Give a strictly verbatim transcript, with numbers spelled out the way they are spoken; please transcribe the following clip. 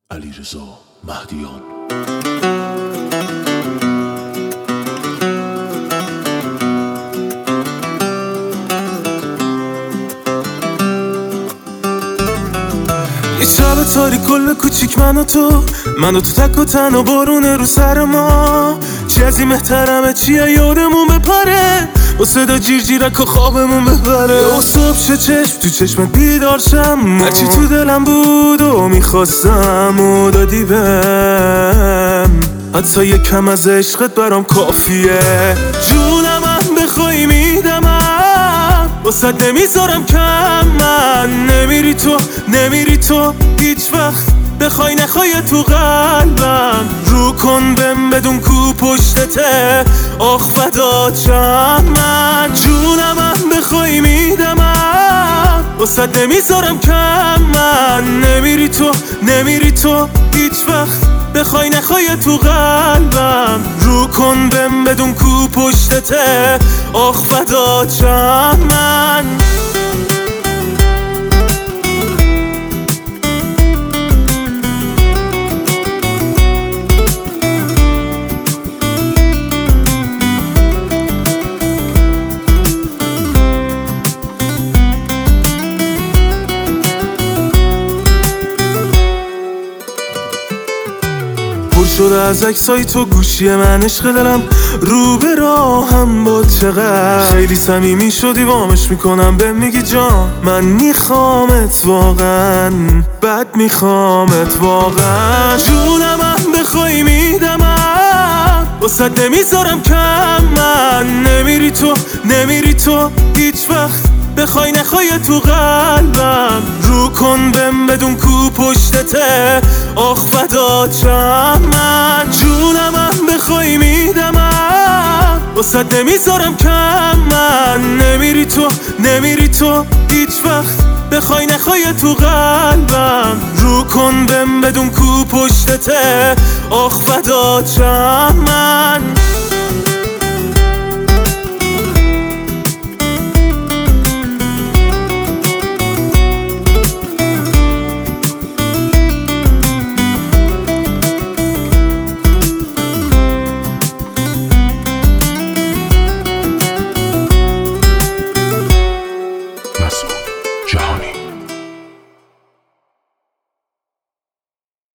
علیرضا مهدیان. یه شب تاریک کل کوچیک من و تو من و تو تک و تنها بارونه رو سر ما. چیزی محترمه چیه یادمون بپره با صدا جیر جیرک و خوابمون ببره. و صبح شه چشم تو چشمت بیدار شم، هرچی تو دلم بود و میخواستم و دادی بهم. حتی یه کم از عشقت برام کافیه. جونم هم بخوای میدمم، واسه نمیذارم کم. من نمیری تو نمیری تو هیچ وقت، بخوای نخوای تو قلبم. رو کن بهم بدون کو پشتته، آخ فداچم. من جونم هم بخوای میدمم، واسه نمیذارم کم. من نمیری تو نمیری تو هیچ وقت، بخوای نخوای تو قلبم. رو کن بهم بدون کو پشتته، آخ فداچم. من شده از عکسای تو گوشی من، عشق دلم رو به راهم با چقدر خیلی صمیمی شدی وامش میکنم به میگی جان من میخوامت واقعا، بد میخوامت واقعا. جونم هم بخوای میدمم، واسه نمیذارم کم. من نمیری تو نمیری تو هیچ وقت، بخوای نخوای تو قلبم. رو کن بهم بدون کو پشتته، آخ فداچم. من جونم هم بخوای میدمم، واسه نمیذارم کم. من نمیری تو نمیری تو هیچ وقت، بخوای نخوای تو قلبم. رو کن بهم بدون کو پشتته، آخ فداچم. من